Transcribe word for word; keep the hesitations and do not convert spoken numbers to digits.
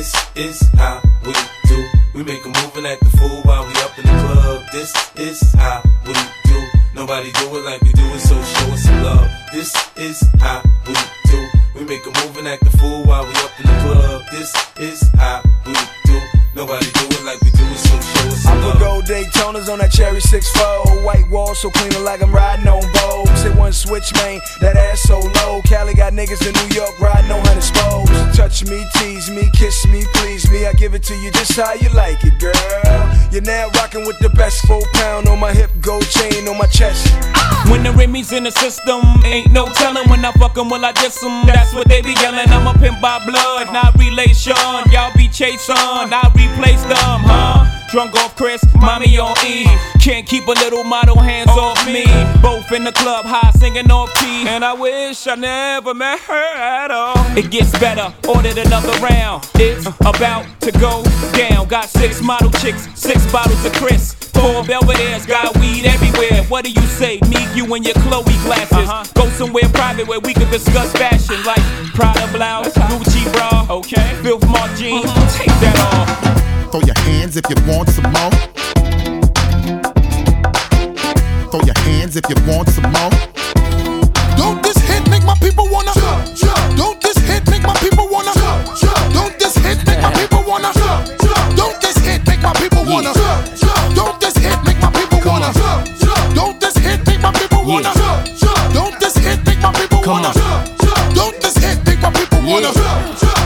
This is how we do. We make a move and act the fool while we up in the club. This is how we do. Nobody do it like we do it, so show us some love. This is how we do. We make a move and act the fool while we up in the club. This is how we do. Nobody do it like we do it, so show us some love. I put gold Daytonas on that cherry six four. White wall so clean like I'm riding on Vogues. Hit one switch, man, that ass so low. Cali got niggas in New York riding on hundred spokes. Touch me, tease me, kiss me, please me. I give it to you just how you like it, girl. You're now rocking with the best. Four pound on my hip, gold chain on my chest. When the Remy's in the system, ain't no telling when I fuck 'em, will I diss 'em. That's what they be yelling. I'm a pimp by blood, not relation. Y'all be chase on, I replace them, huh? Drunk off Chris, mommy on E. Can't keep a little model hands off me. Both in the club, high singing off key. And I wish I never met her at all. It gets better, ordered another round. It's about to go down. Got six model chicks, six bottles of Chris. Four Belvedere's, got weed everywhere. What do you say? Me, you and your Chloe glasses. Uh-huh. Go somewhere private where we can discuss fashion, like Prada blouse, Gucci bra, okay, Filth Mark jeans. Uh-huh. Take that off. Throw your hands if you want some more. Throw your hands if you want some more. Don't this hit make my people wanna jump, jump. Don't this hit make my people wanna jump, jump. Don't this hit make my people wanna jump, jump. Don't this hit make my people wanna jump, jump. Don't this hit make my people wanna jump, jump. Don't this hit make my people wanna jump, jump. Don't this hit make my people wanna jump, jump. Don't this hit make my people wanna jump, jump.